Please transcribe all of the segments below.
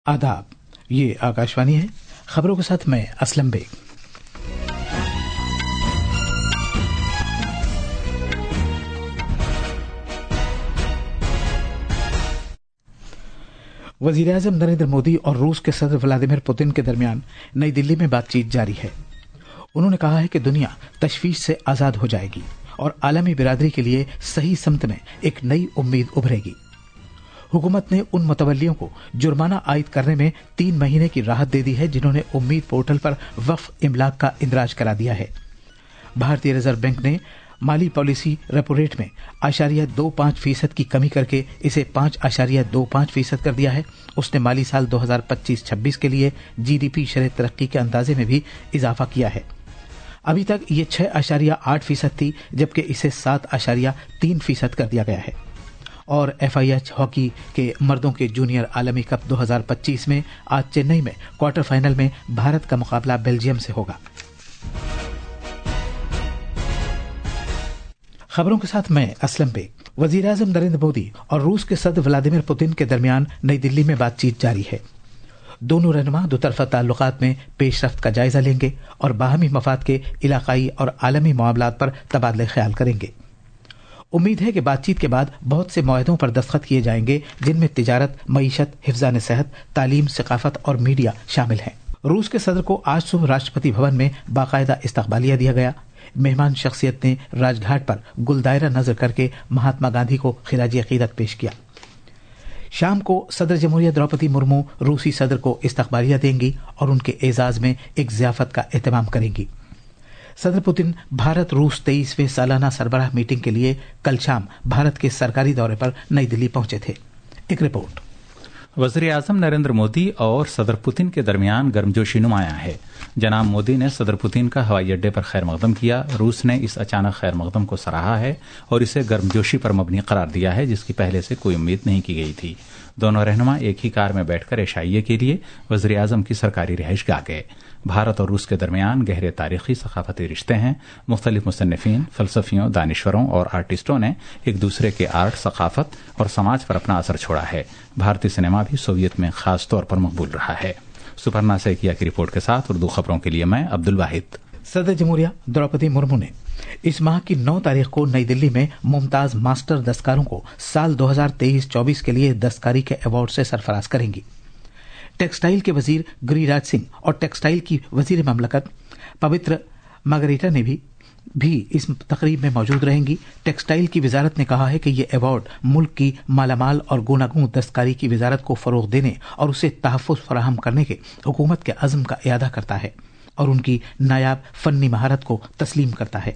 आदाब, ये आकाशवाणी है। खबरों के साथ मैं असलम बेग। वजीर-ए-आज़म नरेंद्र मोदी और रूस के सदर व्लादिमीर पुतिन के दरमियान नई दिल्ली में बातचीत जारी है। उन्होंने कहा है कि दुनिया तशवीश से आजाद हो जाएगी और आलमी बिरादरी के लिए सही समत में एक नई उम्मीद उभरेगी। हुकूमत ने उन मुतवल्लियों को जुर्माना आयद करने में 3 महीने की राहत दे दी है जिन्होंने उम्मीद पोर्टल पर वक्फ इमलाक का इंदराज करा दिया है। भारतीय रिजर्व बैंक ने माली पॉलिसी रेपो रेट में 0.25% की कमी करके इसे 5.25% कर दिया है। उसने माली साल 2025-26 के लिए जीडीपी शरह तरक्की के अंदाजे में भी इजाफा किया है। अभी तक ये 6.8% थी, जबकि इसे 7.3% कर दिया गया है। और FIH हॉकी के मर्दों के जूनियर आलमी कप 2025 में आज चेन्नई में क्वार्टर फाइनल में भारत का मुकाबला बेल्जियम से होगा। खबरों के साथ मैं असलम बेग। वजीर-ए-आज़म नरेंद्र मोदी और रूस के सदर व्लादिमीर पुतिन के दरमियान नई दिल्ली में बातचीत जारी है। दोनों रहनुमा दोतरफा ताल्लुकात में पेशरफ्त का जायजा लेंगे और बाहमी मफाद के इलाकाई और आलमी मामलात पर तबादले ख्याल करेंगे। उम्मीद है कि बातचीत के बाद बहुत से मुआहदों पर दस्तखत किए जाएंगे, जिनमें तिजारत, मईशत, हिफ्ज़ान सेहत, तालीम, सकाफत और मीडिया शामिल हैं। रूस के सदर को आज सुबह राष्ट्रपति भवन में बाकायदा इस्तकबालिया दिया गया। मेहमान शख्सियत ने राजघाट पर गुलदायरा नजर करके महात्मा गांधी को खिराजी अकीदत पेश किया। शाम को सदर जमहूरियत द्रौपदी मुर्मू रूसी सदर को इस्तकबालिया देंगी और उनके एजाज में एक ज़ियाफत का एहतमाम करेंगी। सदर पुतिन भारत रूस 23वें सालाना सरबराह मीटिंग के लिए कल शाम भारत के सरकारी दौरे पर नई दिल्ली पहुंचे थे। एक रिपोर्ट। वज़ीर-ए-आज़म नरेंद्र मोदी और सदर पुतिन के दरमियान गर्मजोशी नुमाया है। जनाब मोदी ने सदर पुतिन का हवाई अड्डे पर खैर मकदम किया। रूस ने इस अचानक खैर मकदम को सराहा है और इसे गर्मजोशी पर मबनी करार दिया है, जिसकी पहले से कोई उम्मीद नहीं की गई थी। दोनों रहनुमा एक ही कार में बैठकर एशाइये के लिए वज़ीर-ए-आज़म की सरकारी रिहाइश गाह गए। भारत और रूस के दरमियान गहरे तारीखी सकाफती रिश्ते हैं। मुख्तलिफ मुसन्निफीन, फलसफियों, दानिश्वरों और आर्टिस्टों ने एक दूसरे के आर्ट, सकाफत और समाज पर अपना असर छोड़ा है। भारतीय सिनेमा भी सोवियत में खास तौर पर मकबूल रहा है। सुपर्णा सैकिया की रिपोर्ट के साथ उर्दू खबरों के लिए मैं अब्दुल वाहिद। सदर जमहूरिया द्रौपदी मुर्मू ने इस माह की 9 तारीख को नई दिल्ली में मुमताज मास्टर दस्तकारों को साल 2023-24 के लिए दस्तकारी के अवार्ड से सरफराज करेंगी। टेक्सटाइल के वजीर गिरिराज सिंह और टेक्सटाइल की वजीर ममलकत पवित्र मार्गरीटा ने भी इस तकरीब में मौजूद रहेंगी। टेक्सटाइल की वजारत ने कहा है कि ये अवार्ड मुल्क की मालामाल और गुनागूं दस्तकारी की वजारत को फरोग देने और उसे तहफ़्फ़ुज़ फराहम करने के हुकूमत के अज़्म का इयादा करता है और उनकी नायाब फन्नी महारत को तस्लीम करता है।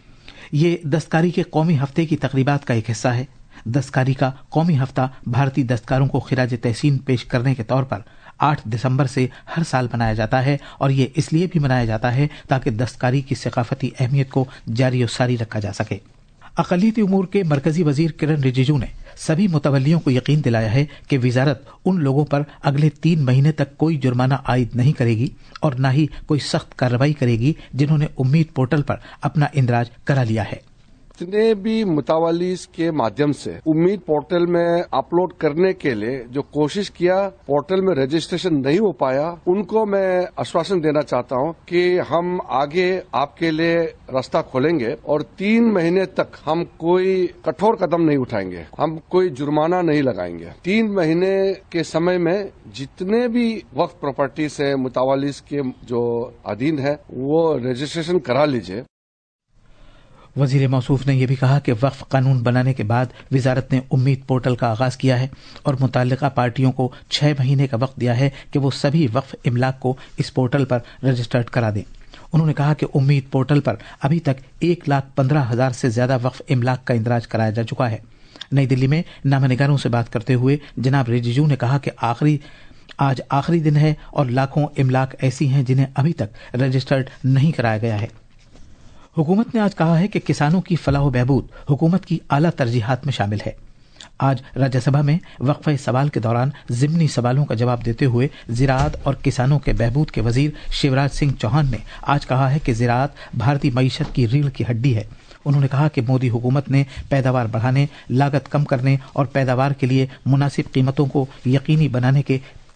ये दस्तकारी के कौमी हफ्ते की तकरीबात का एक हिस्सा है। दस्तकारी का कौमी हफ्ता भारतीय दस्तकारों को खिराज तहसीन पेश करने के तौर पर 8 दिसंबर से हर साल मनाया जाता है और ये इसलिए भी मनाया जाता है ताकि दस्तकारी की सकाफती अहमियत को जारी और सारी रखा जा सके। अक़लियती उमूर के मरकजी वजीर किरण रिजिजू ने सभी मुतवल्लियों को यकीन दिलाया है कि वजारत उन लोगों पर अगले 3 महीने तक कोई जुर्माना आयद नहीं करेगी और न ही कोई सख्त कार्रवाई करेगी जिन्होंने उम्मीद पोर्टल पर अपना इंदराज करा लिया है। जितने भी मुतावलीस के माध्यम से उम्मीद पोर्टल में अपलोड करने के लिए जो कोशिश किया, पोर्टल में रजिस्ट्रेशन नहीं हो पाया, उनको मैं आश्वासन देना चाहता हूं कि हम आगे आपके लिए रास्ता खोलेंगे और 3 महीने तक हम कोई कठोर कदम नहीं उठाएंगे, हम कोई जुर्माना नहीं लगाएंगे। 3 महीने के समय में जितने भी वक्फ प्रॉपर्टी से मुतावलीस के जो अधीन है वो रजिस्ट्रेशन करा लीजिए। वजीर मौसूफ ने यह भी कहा कि वक्फ कानून बनाने के बाद वजारत ने उम्मीद पोर्टल का आगाज किया है और मुताल्लिका पार्टियों को 6 महीने का वक्त दिया है कि वो सभी वक्फ इमलाक को इस पोर्टल पर रजिस्टर्ड करा दें। उन्होंने कहा कि उम्मीद पोर्टल पर अभी तक 1,15,000 से ज्यादा वक्फ इमलाक का इंदराज कराया जा चुका है। नई दिल्ली में नामानिगारों से बात करते हुए जनाब रिजिजू ने कहा कि आज आखिरी दिन है और लाखों इमलाक ऐसी हैं जिन्हें अभी तक रजिस्टर्ड नहीं कराया गया है। हुकूमत ने आज कहा है कि किसानों की फलाह बहबूद हुकूमत की आला तरजीहात में शामिल है। आज राज्यसभा में वक्फे सवाल के दौरान ज़िमनी सवालों का जवाब देते हुए ज़िराअत और किसानों के बहबूद के वजीर शिवराज सिंह चौहान ने आज कहा है कि ज़िराअत भारतीय मईशत की रीढ़ की हड्डी है। उन्होंने कहा कि मोदी हुकूमत ने पैदावार बढ़ाने, लागत कम करने और पैदावार के लिए मुनासिब कीमतों को यकीनी बनाने के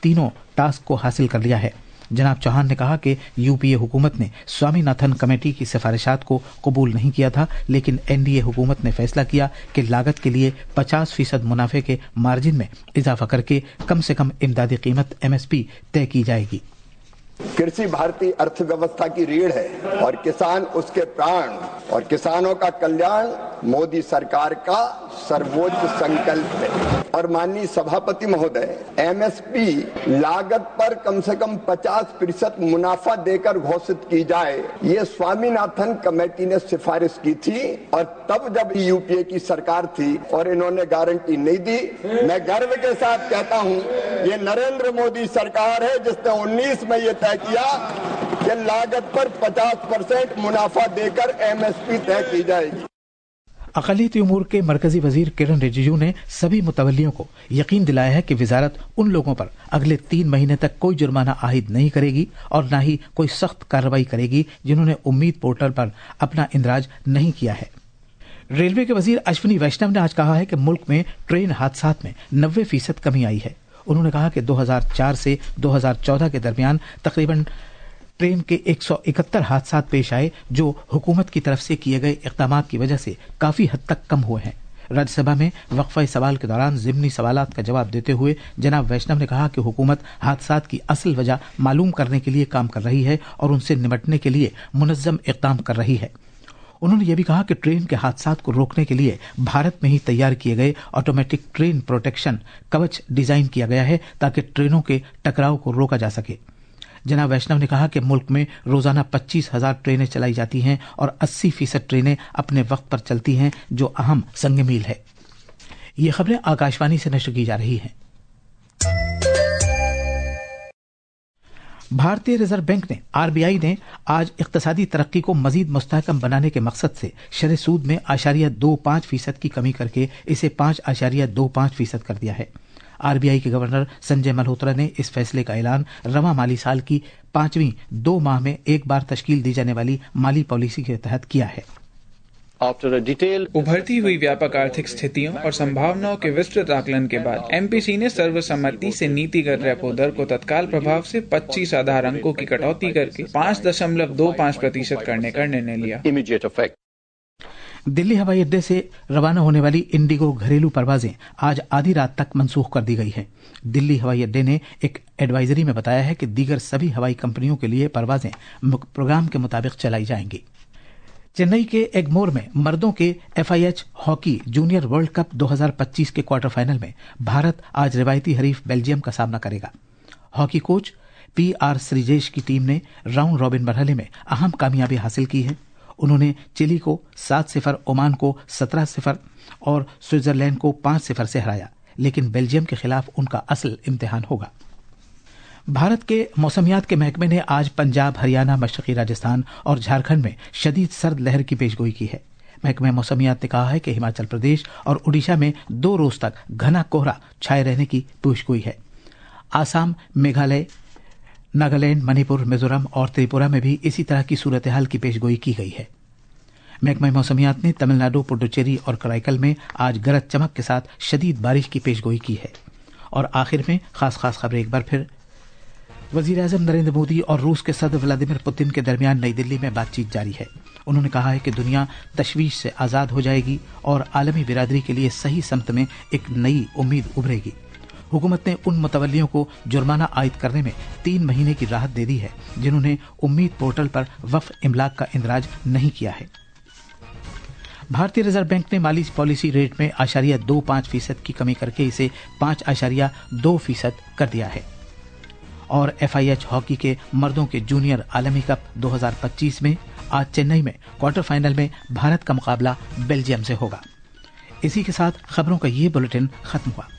तीनों टास्क को हासिल कर लिया है। जनाब चौहान ने कहा कि यूपीए हुकूमत ने स्वामीनाथन कमेटी की सिफारिशात को कबूल नहीं किया था, लेकिन एनडीए हुकूमत ने फैसला किया कि लागत के लिए 50% मुनाफे के मार्जिन में इजाफा करके कम से कम इमदादी कीमत एमएसपी तय की जाएगी। कृषि भारतीय अर्थव्यवस्था की रीढ़ है और किसान उसके प्राण, और किसानों का कल्याण मोदी सरकार का सर्वोच्च संकल्प है। और माननीय सभापति महोदय, एमएसपी लागत पर कम से कम 50% मुनाफा देकर घोषित की जाए, ये स्वामीनाथन कमेटी ने सिफारिश की थी, और तब जब यूपीए की सरकार थी और इन्होंने गारंटी नहीं दी। मैं गर्व के साथ कहता हूं, ये नरेंद्र मोदी सरकार है जिसने 19 में ये तय किया कि लागत पर 50% मुनाफा देकर एमएसपी तय की जाएगी। अक़लियती उमूर के मरकजी वजीर किरण रिजिजू ने सभी मुतवल्लियों को यकीन दिलाया है कि वजारत उन लोगों पर अगले 3 महीने तक कोई जुर्माना आयद नहीं करेगी और न ही कोई सख्त कार्रवाई करेगी जिन्होंने उम्मीद पोर्टल पर अपना इंदराज नहीं किया है। रेलवे के वजीर अश्विनी वैष्णव ने आज कहा है कि मुल्क में ट्रेन हादसात में 90% कमी आई है। उन्होंने कहा कि 2004 से 2014 के दरमियान तकरीबन ट्रेन के 171 हादसात पेश आए, जो हुकूमत की तरफ से किए गए इक़दामात की वजह से काफी हद तक कम हुए हैं। राज्यसभा में वक्फा सवाल के दौरान ज़िमनी सवालात का जवाब देते हुए जनाब वैष्णव ने कहा कि हुकूमत हादसात की असल वजह मालूम करने के लिए काम कर रही है और उनसे निपटने के लिए मुनज़्ज़म इक़दाम कर रही है। उन्होंने ये भी कहा कि ट्रेन के हादसात को रोकने के लिए भारत में ही तैयार किए गए automatic train protection Kavach design किया गया है ताकि ट्रेनों के टकराव को रोका जा सके। जनाब वैष्णव ने कहा कि मुल्क में रोजाना 25,000 ट्रेनें चलाई जाती हैं और 80% ट्रेनें अपने वक्त पर चलती हैं, जो अहम संग मील है। ये खबरें आकाशवाणी से नश्र की जा रही हैं। भारतीय रिजर्व बैंक ने आरबीआई ने आज इक्तसादी तरक्की को मजीद मुस्तहकम बनाने के मकसद से शरह सूद में 0.25% की कमी करके इसे 5.25% कर दिया है। आरबीआई के गवर्नर संजय मल्होत्रा ने इस फैसले का ऐलान रवां माली साल की 5वीं 2 माह में एक बार तश्कील दी जाने वाली माली पॉलिसी के तहत किया है। उभरती हुई व्यापक आर्थिक स्थितियों और संभावनाओं के विस्तृत आकलन के बाद एमपीसी ने सर्वसम्मति से नीतिगत रेपो दर को तत्काल प्रभाव से 25 आधार अंकों की कटौती करके 5.25% करने का निर्णय लिया। दिल्ली हवाई अड्डे से रवाना होने वाली इंडिगो घरेलू परवाजें आज आधी रात तक मनसूख कर दी गई हैं। दिल्ली हवाई अड्डे ने एक एडवाइजरी में बताया है कि दीगर सभी हवाई कंपनियों के लिए परवाजें प्रोग्राम के मुताबिक चलाई जाएंगी। चेन्नई के एगमोर में मर्दों के FIH hockey junior world cup 2025 के क्वार्टर फाइनल में भारत आज रिवायती हरीफ बेल्जियम का सामना करेगा। हॉकी कोच PR श्रीजेश की टीम ने राउंड रॉबिन मरहले में अहम कामयाबी हासिल की है। उन्होंने चिली को 7-0, ओमान को 17-0 और स्विट्जरलैंड को 5-0 से हराया, लेकिन बेल्जियम के खिलाफ उनका असल इम्तिहान होगा। भारत के मौसमियात के महकमे ने आज पंजाब, हरियाणा, मशरकी राजस्थान और झारखंड में शदीद सर्द लहर की पेशगोई की है। महकमे मौसमियात ने कहा है कि हिमाचल प्रदेश और उड़ीसा में 2 रोज तक घना कोहरा छाए रहने की पेशगोई है। आसाम, मेघालय, नागालैंड, मणिपुर, मिजोरम और त्रिपुरा में भी इसी तरह की सूरत हाल की पेशगोई की गई है। महकमा मौसमियात ने तमिलनाडु, पुडुचेरी और कराईकल में आज गरज चमक के साथ शदीद बारिश की पेशगोई की है। और आखिर में खास खबरें एक बार फिर। वजीर-ए-आज़म नरेंद्र मोदी और रूस के सदर व्लादिमीर पुतिन के दरमियान नई दिल्ली में बातचीत जारी है। उन्होंने कहा है कि दुनिया तशवीश से आज़ाद हो जाएगी और आलमी बिरादरी के लिए सही समत में एक नई उम्मीद उभरेगी। हुकूमत ने उन मुतवल्लियों को जुर्माना आयद करने में 3 महीने की राहत दे दी है जिन्होंने उम्मीद पोर्टल पर वक्फ इमलाक का इंदराज नहीं किया है। भारतीय रिजर्व बैंक ने माली पॉलिसी रेट में 0.25% की कमी करके इसे 5.2% कर दिया है। और FIH हॉकी के मर्दों के जूनियर आलमी कप 2025 में आज चेन्नई में क्वार्टर फाइनल में भारत का मुकाबला बेल्जियम से होगा। इसी के साथ खबरों का ये बुलेटिन खत्म हुआ।